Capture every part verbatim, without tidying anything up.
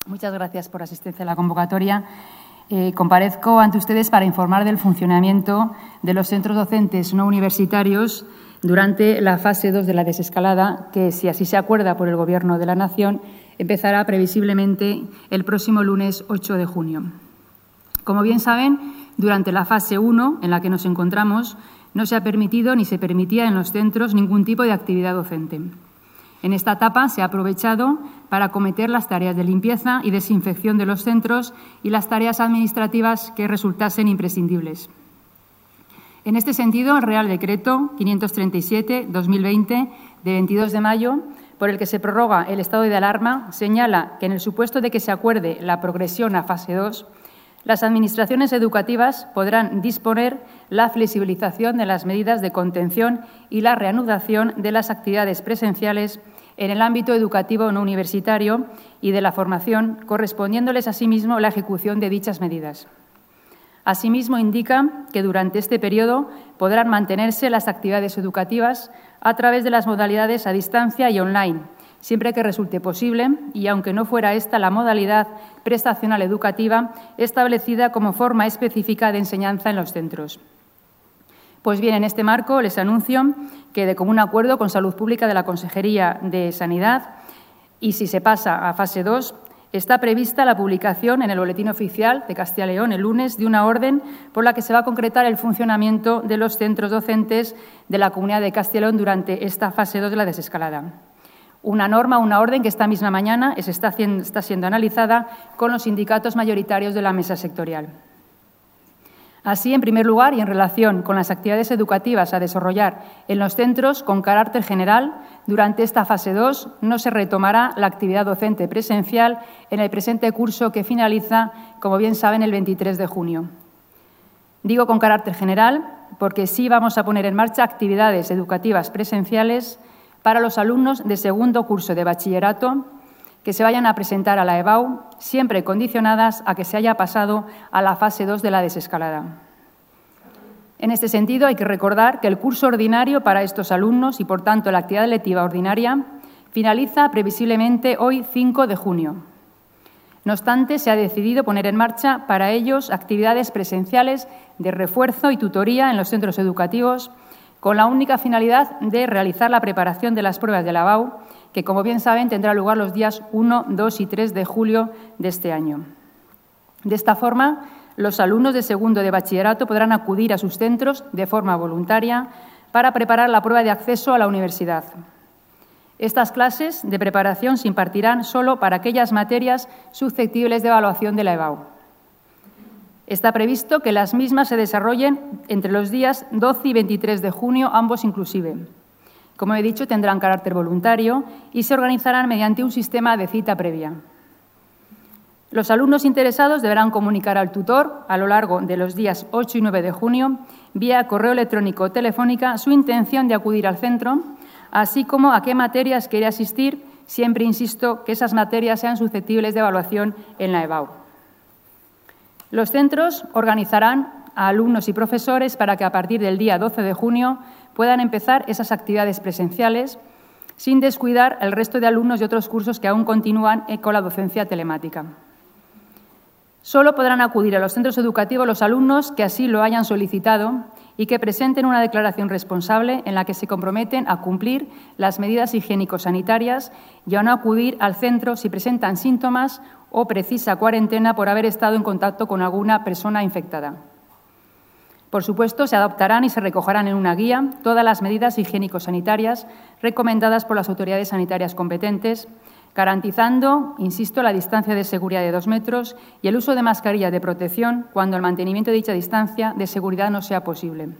Muchas gracias por la asistencia a la convocatoria. Eh, comparezco ante ustedes para informar del funcionamiento de los centros docentes no universitarios durante la fase dos de la desescalada, que, si así se acuerda por el Gobierno de la Nación, empezará previsiblemente el próximo lunes ocho de junio. Como bien saben, durante la fase uno, en la que nos encontramos, no se ha permitido ni se permitía en los centros ningún tipo de actividad docente. En esta etapa se ha aprovechado para acometer las tareas de limpieza y desinfección de los centros y las tareas administrativas que resultasen imprescindibles. En este sentido, el Real Decreto quinientos treinta y siete barra dos mil veinte, de veintidós de mayo, por el que se prorroga el estado de alarma, señala que, en el supuesto de que se acuerde la progresión a fase dos, las administraciones educativas podrán disponer la flexibilización de las medidas de contención y la reanudación de las actividades presenciales en el ámbito educativo no universitario y de la formación, correspondiéndoles asimismo la ejecución de dichas medidas. Asimismo, indica que durante este periodo podrán mantenerse las actividades educativas a través de las modalidades a distancia y online, siempre que resulte posible y aunque no fuera esta la modalidad prestacional educativa establecida como forma específica de enseñanza en los centros. Pues bien, en este marco les anuncio que, de común acuerdo con Salud Pública de la Consejería de Sanidad, y si se pasa a fase dos, está prevista la publicación en el Boletín Oficial de Castilla y León el lunes de una orden por la que se va a concretar el funcionamiento de los centros docentes de la Comunidad de Castilla y León durante esta fase dos de la desescalada. Una norma, una orden que esta misma mañana está siendo analizada con los sindicatos mayoritarios de la mesa sectorial. Así, en primer lugar, y en relación con las actividades educativas a desarrollar en los centros con carácter general, durante esta fase dos no se retomará la actividad docente presencial en el presente curso que finaliza, como bien saben, el veintitrés de junio. Digo con carácter general porque sí vamos a poner en marcha actividades educativas presenciales para los alumnos de segundo curso de bachillerato que se vayan a presentar a la EBAU, siempre condicionadas a que se haya pasado a la fase dos de la desescalada. En este sentido, hay que recordar que el curso ordinario para estos alumnos y, por tanto, la actividad lectiva ordinaria finaliza previsiblemente hoy, cinco de junio. No obstante, se ha decidido poner en marcha para ellos actividades presenciales de refuerzo y tutoría en los centros educativos, con la única finalidad de realizar la preparación de las pruebas de la EBAU, que, como bien saben, tendrá lugar los días uno, dos y tres de julio de este año. De esta forma, los alumnos de segundo de bachillerato podrán acudir a sus centros de forma voluntaria para preparar la prueba de acceso a la universidad. Estas clases de preparación se impartirán solo para aquellas materias susceptibles de evaluación de la EBAU. Está previsto que las mismas se desarrollen entre los días doce y veintitrés de junio, ambos inclusive. Como he dicho, tendrán carácter voluntario y se organizarán mediante un sistema de cita previa. Los alumnos interesados deberán comunicar al tutor a lo largo de los días ocho y nueve de junio, vía correo electrónico o telefónica, su intención de acudir al centro, así como a qué materias quiere asistir, siempre insisto que esas materias sean susceptibles de evaluación en la EBAU. Los centros organizarán a alumnos y profesores para que a partir del día doce de junio puedan empezar esas actividades presenciales sin descuidar el resto de alumnos de otros cursos que aún continúan con la docencia telemática. Solo podrán acudir a los centros educativos los alumnos que así lo hayan solicitado y que presenten una declaración responsable en la que se comprometen a cumplir las medidas higiénico-sanitarias y a no acudir al centro si presentan síntomas o precisa cuarentena por haber estado en contacto con alguna persona infectada. Por supuesto, se adoptarán y se recogerán en una guía todas las medidas higiénico-sanitarias recomendadas por las autoridades sanitarias competentes, garantizando, insisto, la distancia de seguridad de dos metros y el uso de mascarilla de protección cuando el mantenimiento de dicha distancia de seguridad no sea posible.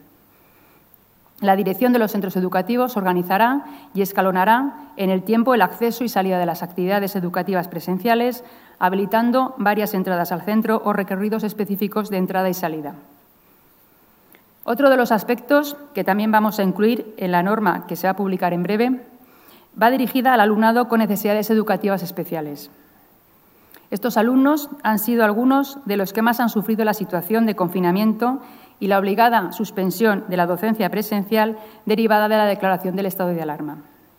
La dirección de los centros educativos organizará y escalonará en el tiempo el acceso y salida de las actividades educativas presenciales, habilitando varias entradas al centro o recorridos específicos de entrada y salida. Otro de los aspectos que también vamos a incluir en la norma que se va a publicar en breve va dirigida al alumnado con necesidades educativas especiales. Estos alumnos han sido algunos de los que más han sufrido la situación de confinamiento y la obligada suspensión de la docencia presencial derivada de la declaración del estado de alarma.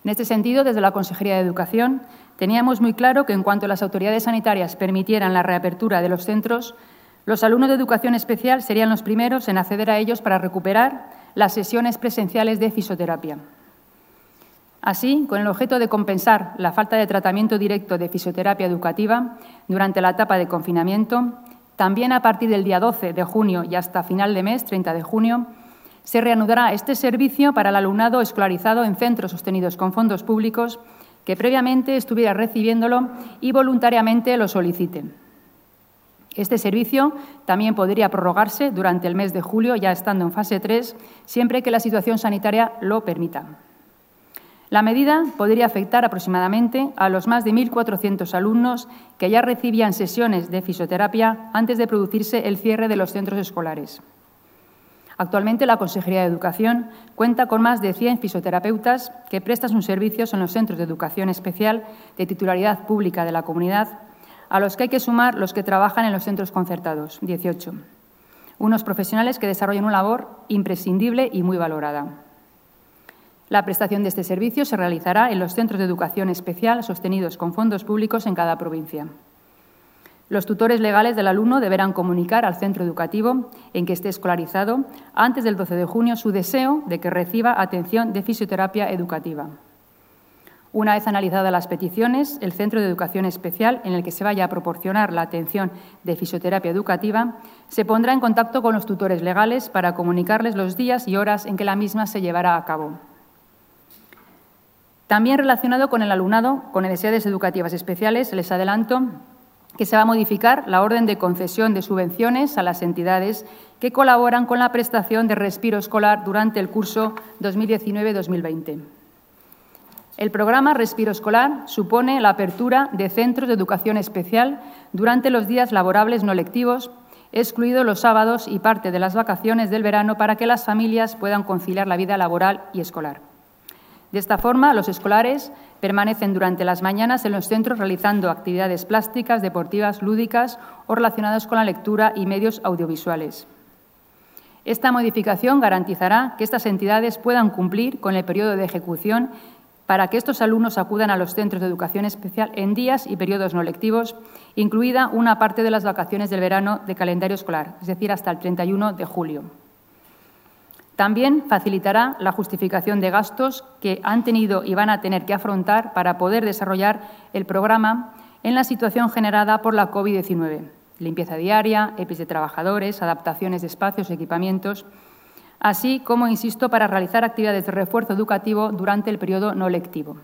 En este sentido, desde la Consejería de Educación, teníamos muy claro que en cuanto las autoridades sanitarias permitieran la reapertura de los centros, los alumnos de educación especial serían los primeros en acceder a ellos para recuperar las sesiones presenciales de fisioterapia. Así, con el objeto de compensar la falta de tratamiento directo de fisioterapia educativa durante la etapa de confinamiento, también a partir del día doce de junio y hasta final de mes, treinta de junio, se reanudará este servicio para el alumnado escolarizado en centros sostenidos con fondos públicos que previamente estuviera recibiéndolo y voluntariamente lo soliciten. Este servicio también podría prorrogarse durante el mes de julio, ya estando en fase tres, siempre que la situación sanitaria lo permita. La medida podría afectar aproximadamente a los más de mil cuatrocientos alumnos que ya recibían sesiones de fisioterapia antes de producirse el cierre de los centros escolares. Actualmente, la Consejería de Educación cuenta con más de cien fisioterapeutas que prestan sus servicios en los centros de educación especial de titularidad pública de la comunidad, a los que hay que sumar los que trabajan en los centros concertados, dieciocho. Unos profesionales que desarrollan una labor imprescindible y muy valorada. La prestación de este servicio se realizará en los centros de educación especial sostenidos con fondos públicos en cada provincia. Los tutores legales del alumno deberán comunicar al centro educativo en que esté escolarizado antes del doce de junio su deseo de que reciba atención de fisioterapia educativa. Una vez analizadas las peticiones, el centro de educación especial en el que se vaya a proporcionar la atención de fisioterapia educativa se pondrá en contacto con los tutores legales para comunicarles los días y horas en que la misma se llevará a cabo. También relacionado con el alumnado con necesidades educativas especiales, les adelanto que se va a modificar la orden de concesión de subvenciones a las entidades que colaboran con la prestación de respiro escolar durante el curso dos mil diecinueve dos mil veinte. El programa Respiro Escolar supone la apertura de centros de educación especial durante los días laborables no lectivos, excluidos los sábados y parte de las vacaciones del verano, para que las familias puedan conciliar la vida laboral y escolar. De esta forma, los escolares permanecen durante las mañanas en los centros realizando actividades plásticas, deportivas, lúdicas o relacionadas con la lectura y medios audiovisuales. Esta modificación garantizará que estas entidades puedan cumplir con el periodo de ejecución para que estos alumnos acudan a los centros de educación especial en días y periodos no lectivos, incluida una parte de las vacaciones del verano de calendario escolar, es decir, hasta el treinta y uno de julio. También facilitará la justificación de gastos que han tenido y van a tener que afrontar para poder desarrollar el programa en la situación generada por la COVID diecinueve. Limpieza diaria, E P I S de trabajadores, adaptaciones de espacios y equipamientos, así como, insisto, para realizar actividades de refuerzo educativo durante el periodo no lectivo.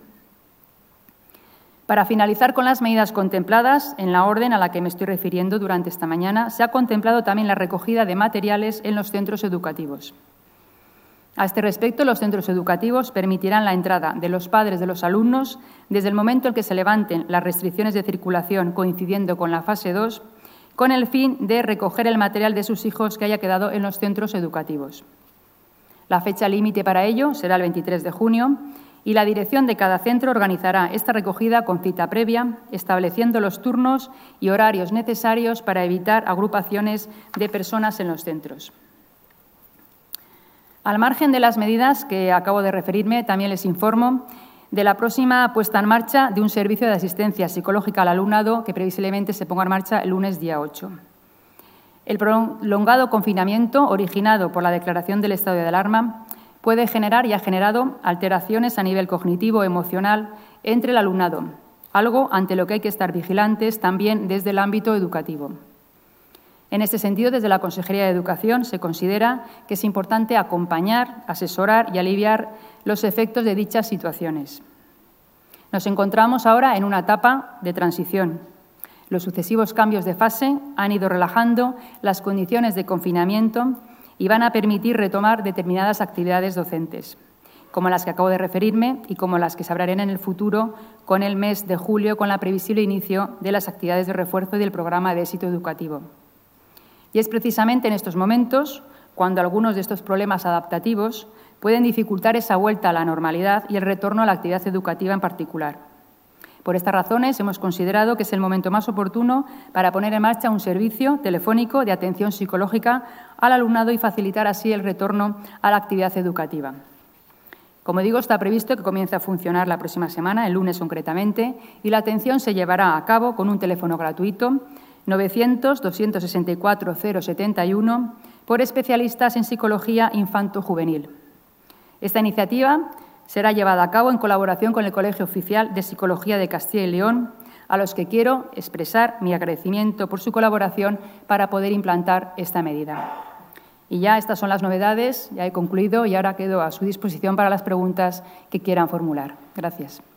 Para finalizar con las medidas contempladas en la orden a la que me estoy refiriendo durante esta mañana, se ha contemplado también la recogida de materiales en los centros educativos. A este respecto, los centros educativos permitirán la entrada de los padres de los alumnos desde el momento en que se levanten las restricciones de circulación coincidiendo con la fase dos, con el fin de recoger el material de sus hijos que haya quedado en los centros educativos. La fecha límite para ello será el veintitrés de junio y la dirección de cada centro organizará esta recogida con cita previa, estableciendo los turnos y horarios necesarios para evitar agrupaciones de personas en los centros. Al margen de las medidas que acabo de referirme, también les informo de la próxima puesta en marcha de un servicio de asistencia psicológica al alumnado que previsiblemente se ponga en marcha el lunes día ocho. El prolongado confinamiento originado por la declaración del estado de alarma puede generar y ha generado alteraciones a nivel cognitivo, emocional entre el alumnado, algo ante lo que hay que estar vigilantes también desde el ámbito educativo. En este sentido, desde la Consejería de Educación se considera que es importante acompañar, asesorar y aliviar los efectos de dichas situaciones. Nos encontramos ahora en una etapa de transición. Los sucesivos cambios de fase han ido relajando las condiciones de confinamiento y van a permitir retomar determinadas actividades docentes, como las que acabo de referirme y como las que se abrirán en el futuro con el mes de julio, con la previsible inicio de las actividades de refuerzo y del programa de éxito educativo. Y es precisamente en estos momentos cuando algunos de estos problemas adaptativos pueden dificultar esa vuelta a la normalidad y el retorno a la actividad educativa en particular. Por estas razones, hemos considerado que es el momento más oportuno para poner en marcha un servicio telefónico de atención psicológica al alumnado y facilitar así el retorno a la actividad educativa. Como digo, está previsto que comience a funcionar la próxima semana, el lunes concretamente, y la atención se llevará a cabo con un teléfono gratuito novecientos, doscientos sesenta y cuatro, cero setenta y uno por especialistas en psicología infanto-juvenil. Esta iniciativa será llevada a cabo en colaboración con el Colegio Oficial de Psicología de Castilla y León, a los que quiero expresar mi agradecimiento por su colaboración para poder implantar esta medida. Y ya estas son las novedades, ya he concluido y ahora quedo a su disposición para las preguntas que quieran formular. Gracias.